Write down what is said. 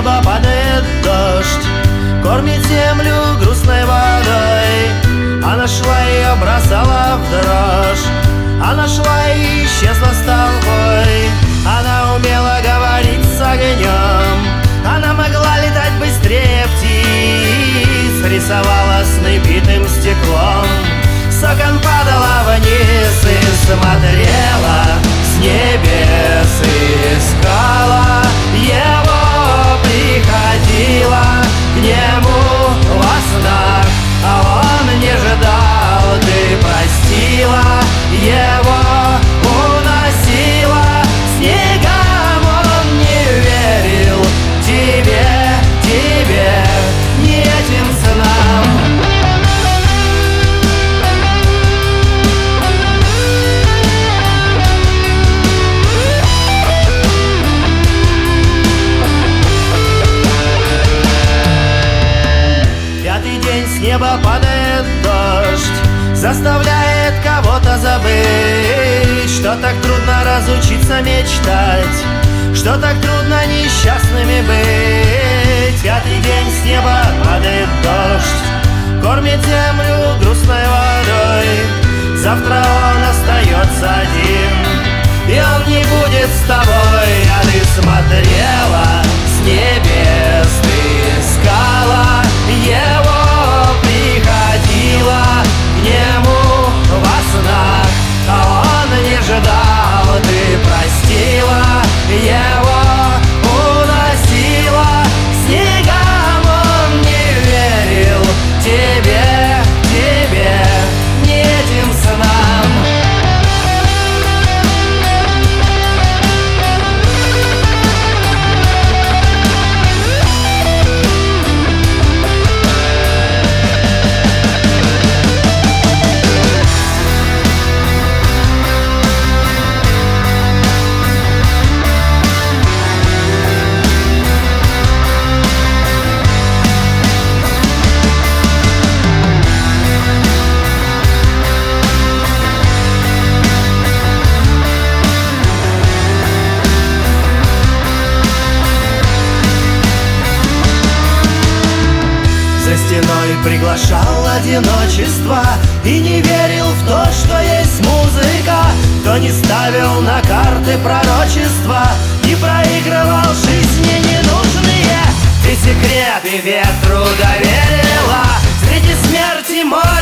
неба падает дождь, кормит землю грустной водой. Она шла и бросала в дрожь, она шла и исчезла с толпой. Она умела говорить с огнем, она могла летать быстрее птиц, рисовала сны битым стеклом. С окон падала вниз и смотрела с небес, искала его, приходила к нему во снах, а он не ждал, ты простила его, уносила снегом, он не верил тебе, не этим снам. Пятый день с неба падает дождь, заставляет кого-то забыть, что так трудно разучиться мечтать, что так трудно несчастными быть. Пятый день с неба падает дождь, кормит землю грустной водой. Завтра он остается один, и он не будет с тобой. А ты смотрела с небес, ты искала его, приходила к нему во снах, а он не ждал, ты простила его, уносила снегом, он не верил тебе, не этим снам. За стеной приглашал одиночество и не верил в то, что есть музыка. Кто не ставил на карты пророчества, не проигрывал жизни ненужные. Ты секреты ветру доверила, среди смерти моря